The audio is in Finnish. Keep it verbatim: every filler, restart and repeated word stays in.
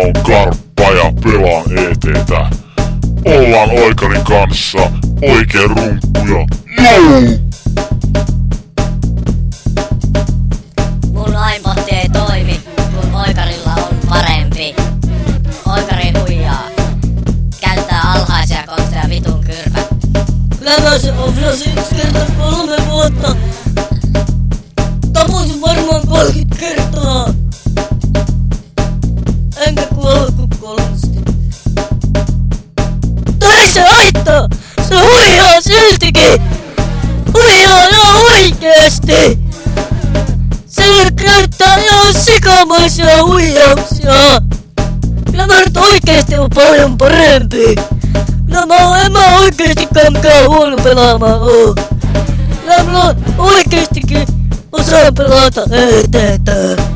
on Karppa ja pelaan E T:tä. Ollaan Oikarin kanssa oikein runkkuja. Jou! Mun aimpotti ei toimi, kun Oikarilla on parempi. Oikari huijaa. Käyttää alhaisia konsteja vitun kyrpät. Kyllä mä se oflasin yksi kertaa kolme vuotta. Tapoisin varmaan kolmekymmentä kertaa. Enkä kuole ku kolmesti. Tai ei se haittaa! Se huijaa siltikin! Huijaa ihan oikeesti! Se käyttää ihan sikamaisia huijauksia! Kyllä mä nyt oikeesti on paljon parempi! Kyllä mä, en mä oikeestikään mikään huono pelaamaan oo! Kyllä mä oikeestikin osaan pelata E T:tä!